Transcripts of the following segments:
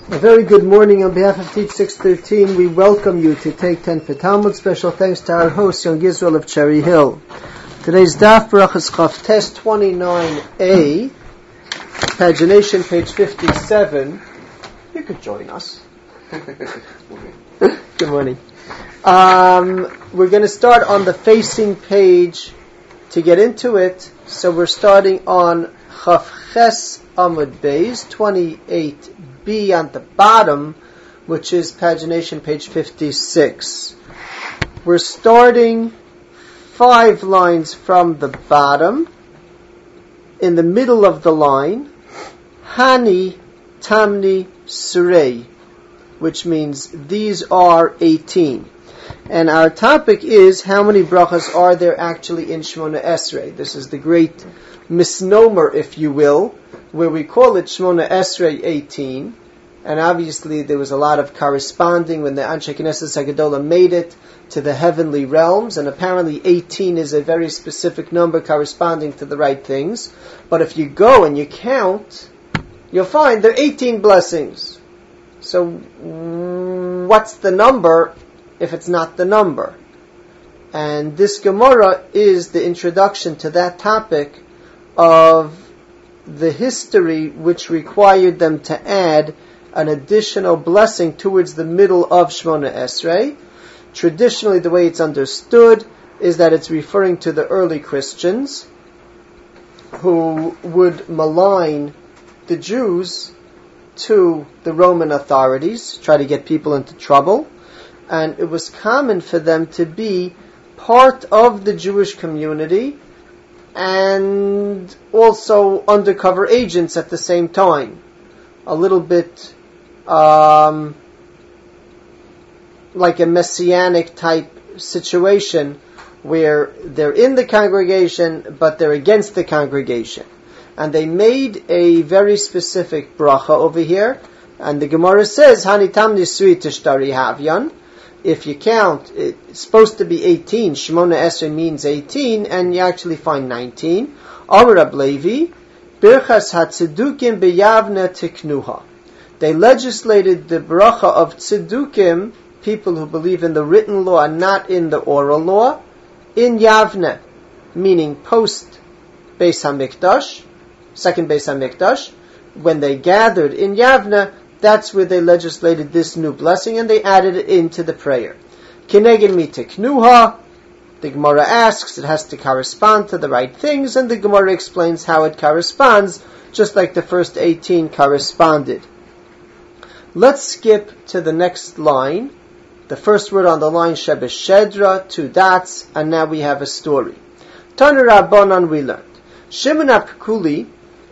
A very good morning on behalf of Teach 613. We welcome you to Take 10 for Talmud. Special thanks to our host, Young Israel of Cherry Hill. Today's Daf Barachas Chaf Test 29a, pagination page 57. You could join us. Good morning. We're going to start on the facing page to get into it. So we're starting on Chaf Ches Amud Beis 28b on the bottom, which is pagination page 56. We're starting 5 lines from the bottom. In the middle of the line, Hani Tamni Surei, which means these are 18. And our topic is how many brachas are there actually in Shemona Esrei. This is the great misnomer, if you will, where we call it Shemona Esrei 18. And obviously there was a lot of corresponding when the Anshe Knesset HaGedolah made it to the heavenly realms, and apparently 18 is a very specific number corresponding to the right things. But if you go and you count, you'll find there are 18 blessings. So what's the number if it's not the number? And this Gemara is the introduction to that topic of the history which required them to add an additional blessing towards the middle of Shemona Esrei. Traditionally, the way it's understood is that it's referring to the early Christians who would malign the Jews to the Roman authorities, try to get people into trouble. And it was common for them to be part of the Jewish community and also undercover agents at the same time. A little bit like a messianic type situation where they're in the congregation but they're against the congregation. And they made a very specific bracha over here, and the Gemara says, Hani Tamni Surei Tishtari Havyan. If you count, it's supposed to be 18. Shemona Esrei means 18, and you actually find 19. Amar Rab Levi, Birchas HaTzedukim B'Yavne Tiknuha. They legislated the bracha of Tzedukim, people who believe in the written law and not in the oral law, in Yavne, meaning post Beis HaMikdash, second Beis HaMikdash. When they gathered in Yavne, that's where they legislated this new blessing, and they added it into the prayer. Kineged mi tiknuha, the Gemara asks, it has to correspond to the right things, and the Gemara explains how it corresponds, just like the first 18 corresponded. Let's skip to the next line. The first word on the line, Shebeshedra, 2 dots, and now we have a story. Tanu Rabbanan, we learned. Shimon HaPekuli,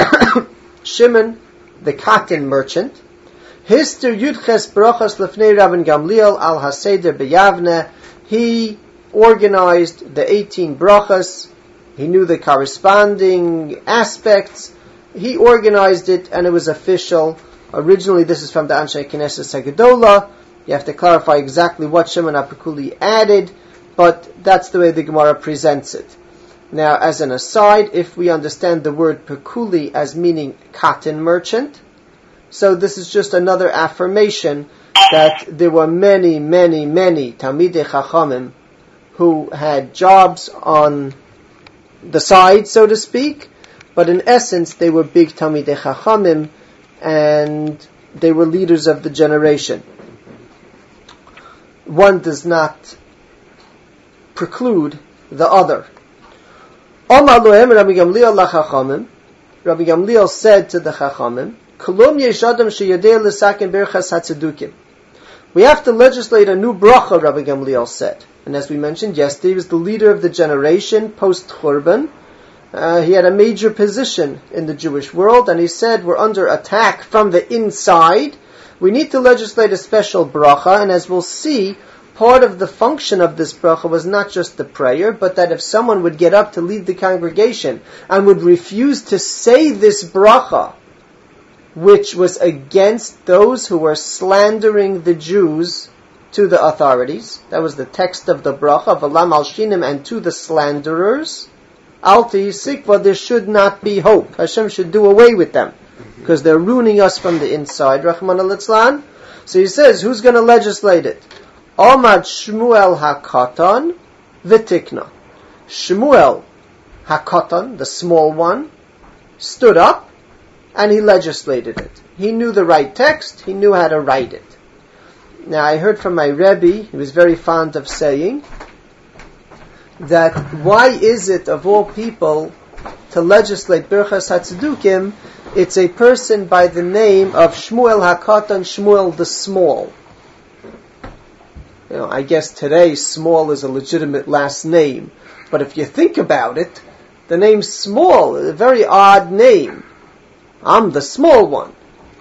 Shimon, the cotton merchant, Hister Yudches Brachas Lefnei Rabban Gamliel al Haseder B'Yavne. He organized the 18 brachas. He knew the corresponding aspects. He organized it, and it was official. Originally, this is from the Anshe Knesset HaGedolah. You have to clarify exactly what Shimon HaPekuli added, but that's the way the Gemara presents it. Now, as an aside, if we understand the word Pekuli as meaning cotton merchant, so this is just another affirmation that there were many, many, many Talmidei Chachamim who had jobs on the side, so to speak, but in essence they were big Talmidei Chachamim and they were leaders of the generation. One does not preclude the other. Amar lohem Rabbi Gamliel lachachamim. Rabbi Gamliel said to the Chachamim, we have to legislate a new bracha, Rabbi Gamliel said. And as we mentioned yesterday, he was the leader of the generation post-Churban. He had a major position in the Jewish world, and he said, we're under attack from the inside. We need to legislate a special bracha, and as we'll see, part of the function of this bracha was not just the prayer, but that if someone would get up to lead the congregation and would refuse to say this bracha, which was against those who were slandering the Jews to the authorities. That was the text of the bracha, V'lam al shinim, and to the slanderers. Alti Sikva, there should not be hope. Hashem should do away with them. because they're ruining us from the inside, Rahman al-Itzlan. So he says, who's going to legislate it? Omad Shmuel HaKatan V'tikna. Shmuel HaKatan, the small one, stood up and he legislated it. He knew the right text, he knew how to write it. Now I heard from my Rebbe, he was very fond of saying, that why is it of all people to legislate Birchas HaTzedukim, it's a person by the name of Shmuel HaKatan, Shmuel the Small. I guess today Small is a legitimate last name, but if you think about it, the name Small is a very odd name. I'm the small one.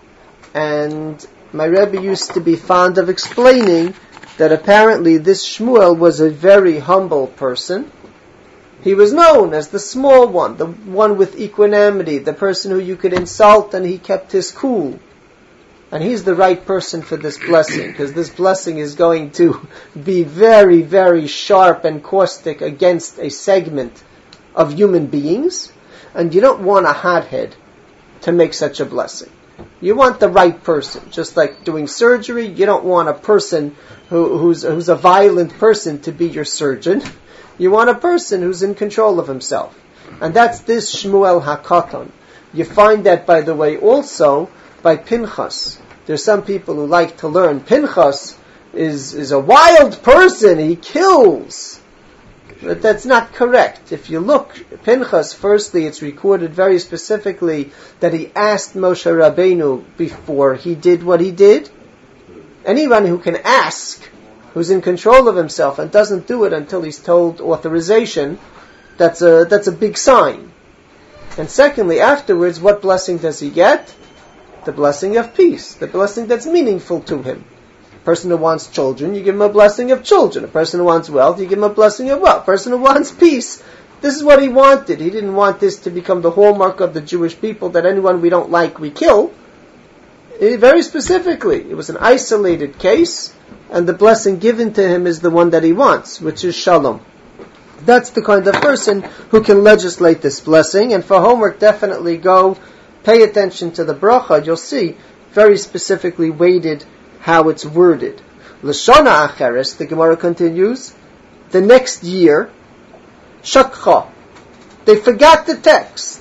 And my Rebbe used to be fond of explaining that apparently this Shmuel was a very humble person. He was known as the small one, the one with equanimity, the person who you could insult and he kept his cool. And he's the right person for this blessing, because this blessing is going to be very, very sharp and caustic against a segment of human beings. And you don't want a hothead to make such a blessing. You want the right person. Just like doing surgery, you don't want a person who's a violent person to be your surgeon. You want a person who's in control of himself. And that's this Shmuel HaKatan. You find that, by the way, also by Pinchas. There's some people who like to learn Pinchas is a wild person, he kills. But that's not correct. If you look, Pinchas, firstly, it's recorded very specifically that he asked Moshe Rabbeinu before he did what he did. Anyone who can ask, who's in control of himself and doesn't do it until he's told authorization, that's a big sign. And secondly, afterwards, what blessing does he get? The blessing of peace, the blessing that's meaningful to him. A person who wants children, you give him a blessing of children. A person who wants wealth, you give him a blessing of wealth. A person who wants peace, this is what he wanted. He didn't want this to become the hallmark of the Jewish people, that anyone we don't like, we kill. Very specifically, it was an isolated case, and the blessing given to him is the one that he wants, which is shalom. That's the kind of person who can legislate this blessing. And for homework, definitely go pay attention to the bracha. You'll see very specifically weighted how it's worded. L'shana acheres, the Gemara continues, the next year, shakcha, they forgot the text.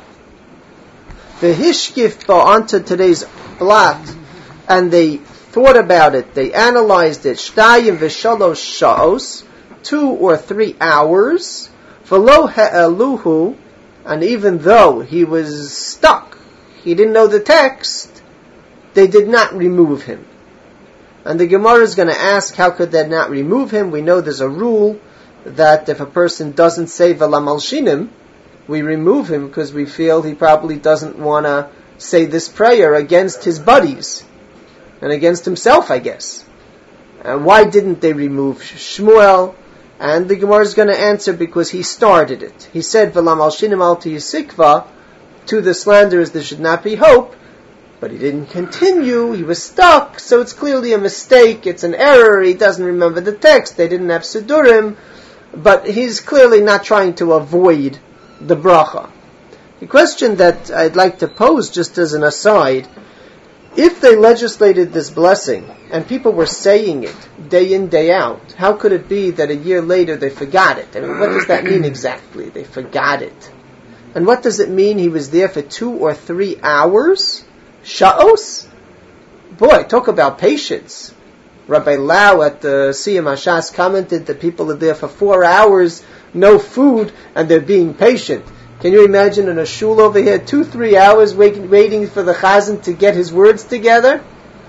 The hishkif onto today's blot, and they thought about it, they analyzed it, shtayim v'shalosh sha'os, 2 or 3 hours, v'lo ha'eluhu, and even though he was stuck, he didn't know the text, they did not remove him. And the Gemara is going to ask, how could they not remove him? We know there's a rule that if a person doesn't say v'la malshinim, we remove him because we feel he probably doesn't want to say this prayer against his buddies and against himself, I guess. And why didn't they remove Shmuel? And the Gemara is going to answer, because he started it. He said, v'la malshinim al tiyisikva, to the slanderers there should not be hope, but he didn't continue, he was stuck, so it's clearly a mistake, it's an error, he doesn't remember the text, they didn't have Sidurim, but he's clearly not trying to avoid the bracha. The question that I'd like to pose, just as an aside, if they legislated this blessing, and people were saying it day in, day out, how could it be that a year later they forgot it? I mean, what does that mean exactly? They forgot it. And what does it mean he was there for 2 or 3 hours? Sha'os? Boy, talk about patience. Rabbi Lau at the Siyam Hashas commented that people are there for 4 hours, no food, and they're being patient. Can you imagine in a shul over here, 2-3 hours waiting for the chazan to get his words together?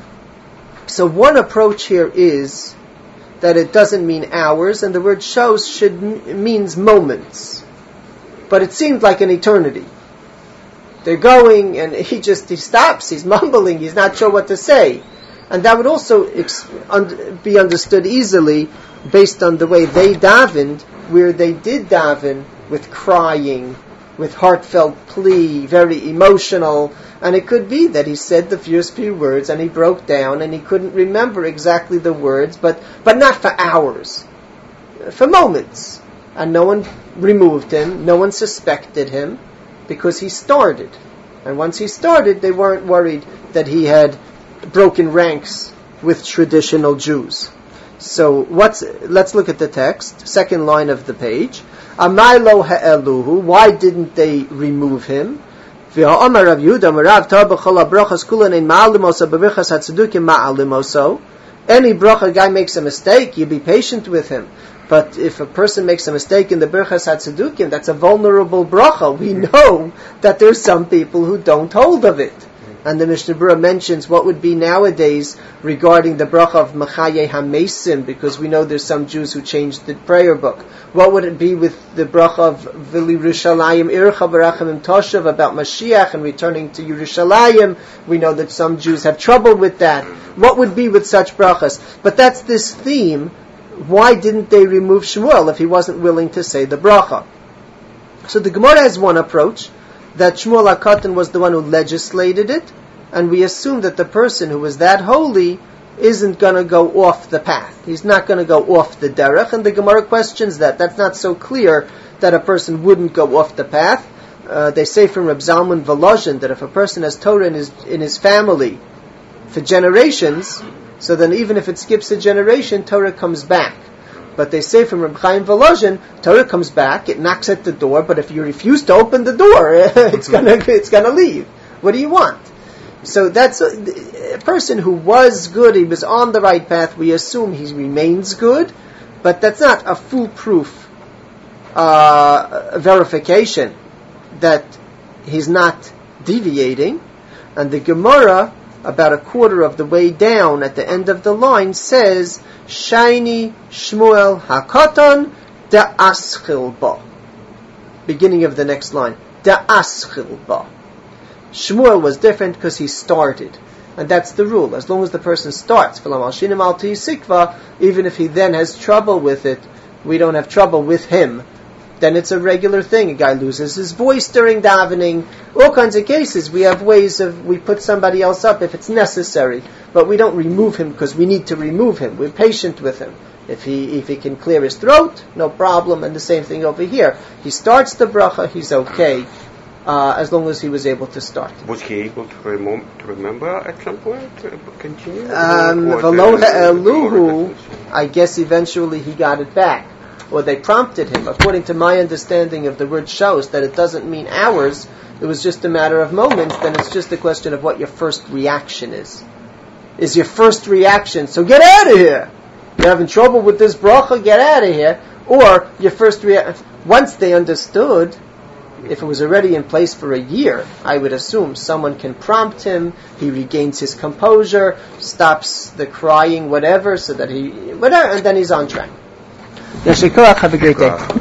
So one approach here is that it doesn't mean hours, and the word shos means moments. But it seemed like an eternity. They're going, and he stops, he's mumbling, he's not sure what to say. And that would also be understood easily based on the way they davened, where they did daven with crying, with heartfelt plea, very emotional. And it could be that he said the first few words and he broke down and he couldn't remember exactly the words, but not for hours, for moments. And no one removed him, no one suspected him, because he started. And once he started, they weren't worried that he had broken ranks with traditional Jews. So let's look at the text, second line of the page. Amar lo ha'eluhu, why didn't they remove him? Any bracha guy makes a mistake, you be patient with him. But if a person makes a mistake in the Birchas HaTzedukim, that's a vulnerable bracha. We know that there's some people who don't hold of it. And the Mishnah Berurah mentions what would be nowadays regarding the bracha of Mechaye HaMesim, because we know there's some Jews who changed the prayer book. What would it be with the bracha of V'li Yerushalayim Ircha Barachamim Toshav about Mashiach and returning to Yerushalayim? We know that some Jews have trouble with that. What would be with such brachas? But that's this theme. Why didn't they remove Shmuel if he wasn't willing to say the bracha? So the Gemara has one approach, that Shmuel HaKatan was the one who legislated it, and we assume that the person who was that holy isn't going to go off the path. He's not going to go off the derech, and the Gemara questions that. That's not so clear that a person wouldn't go off the path. They say from Reb Zalman Volozhin that if a person has Torah in his family for generations, so then even if it skips a generation, Torah comes back. But they say from Reb Chaim Volozhin, Torah comes back, it knocks at the door, but if you refuse to open the door, it's gonna leave. What do you want? So that's a person who was good, he was on the right path, we assume he remains good, but that's not a foolproof verification that he's not deviating. And the Gemara, about a quarter of the way down at the end of the line, says, Shiny Shmuel HaKatan da'aschil ba. Beginning of the next line. Da'aschil ba. Shmuel was different because he started. And that's the rule. As long as the person starts, even if he then has trouble with it, we don't have trouble with him. Then it's a regular thing. A guy loses his voice during davening. All kinds of cases. We have ways we put somebody else up if it's necessary. But we don't remove him because we need to remove him. We're patient with him. If he can clear his throat, no problem. And the same thing over here. He starts the bracha, he's okay. As long as he was able to start. Was he able to remember at some point? Continue? I guess eventually he got it back. Or they prompted him. According to my understanding of the word shos, that it doesn't mean hours, it was just a matter of moments, then it's just a question of what your first reaction is. Is your first reaction, so get out of here! You're having trouble with this bracha, get out of here. Or your first reaction, once they understood, if it was already in place for a year, I would assume someone can prompt him, he regains his composure, stops the crying, whatever, and then he's on track. Have a great day.